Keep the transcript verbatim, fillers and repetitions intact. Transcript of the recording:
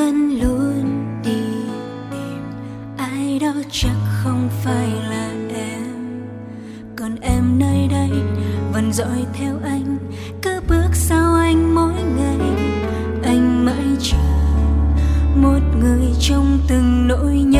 vẫn luôn đi tìm ai đó chắc không phải là em. Còn em nơi đây vẫn dõi theo anh, cứ bước sau anh mỗi ngày. Anh mãi chờ một người trong từng nỗi nhớ